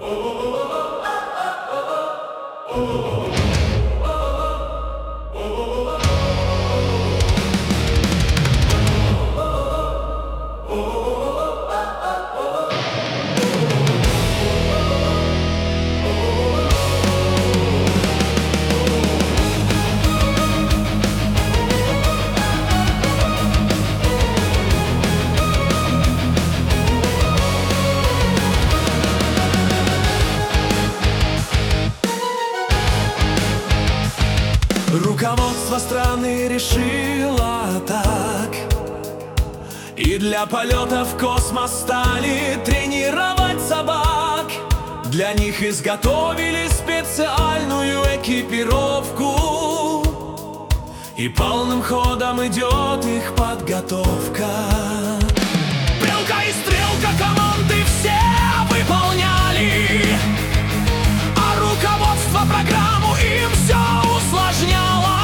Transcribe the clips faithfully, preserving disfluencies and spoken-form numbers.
Руководство страны решило так, и для полета в космос стали тренировать собак. Для них изготовили специальную экипировку, и полным ходом идет их подготовка. Белка и стрелка команды все выполняли, а руководство программу им все усложняло.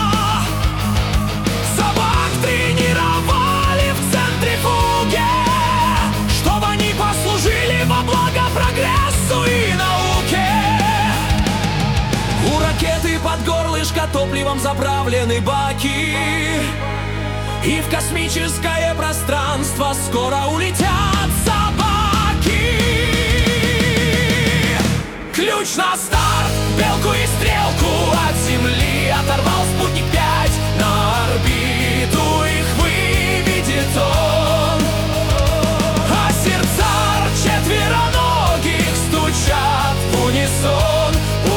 Собак тренировали в центрифуге, чтобы они послужили во благо прогрессу и науке. У ракеты под горлышко топливом заправлены баки, и в космическое пространство скоро улетят собаки. Ключ на старт, белку и стрелку от Земли оторвал спутник пять. На орбиту их выведет он, а сердца четвероногих стучат в унисон.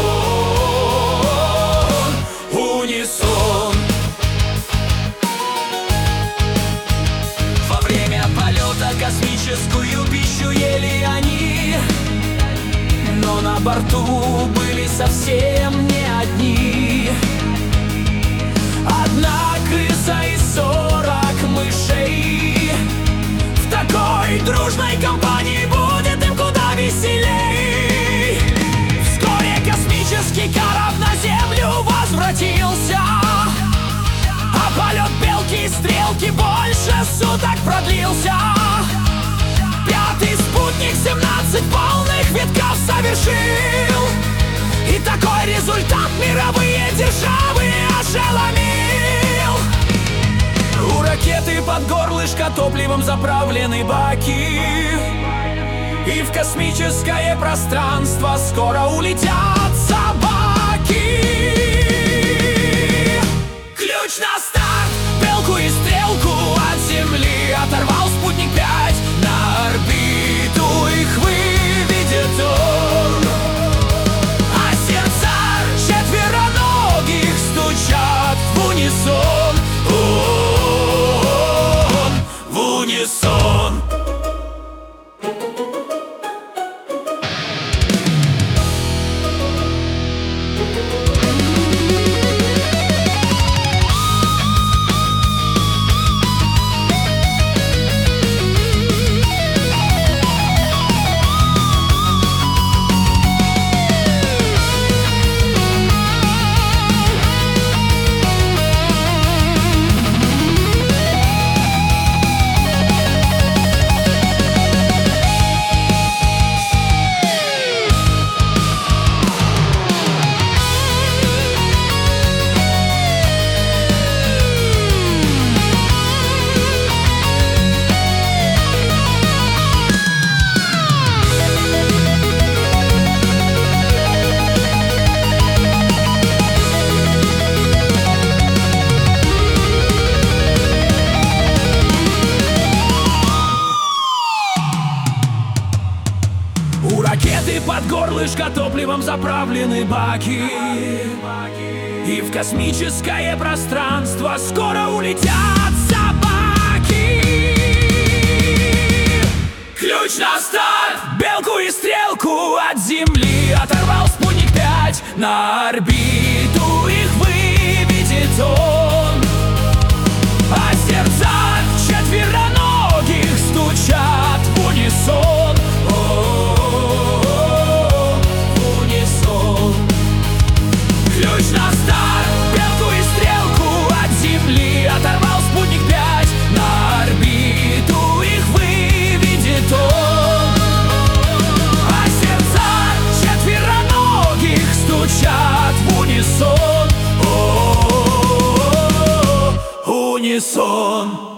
О, унисон. Во время полета космическую пищу ели они, но на борту были совсем не одни. Одна крыса и сорок мышей. В такой дружной компании будет им куда веселей. Вскоре космический корабль на Землю возвратился, а полет белки и стрелки больше суток продлился. Пятый спутник семнадцать полных витков совершил, и такой результат мировые державы ошеломил. У ракеты под горлышко топливом заправлены баки, и в космическое пространство скоро улетят собаки. Ключ на старт, белку и стрелку от Земли оторвал спутник пять. На орбиту их выведет он, а сердца четвероногих стучат в унисон. Он, в унисон. Под горлышко топливом заправлены баки, и в космическое пространство скоро улетят собаки. Ключ на старт, белку и стрелку от Земли оторвал спутник пять. На орбиту их выведет он, а сердца четвероногих стучат в унисон. Ключ на старт, белку и стрелку от Земли оторвал спутник пять. На орбиту их выведет он, а сердца унисон.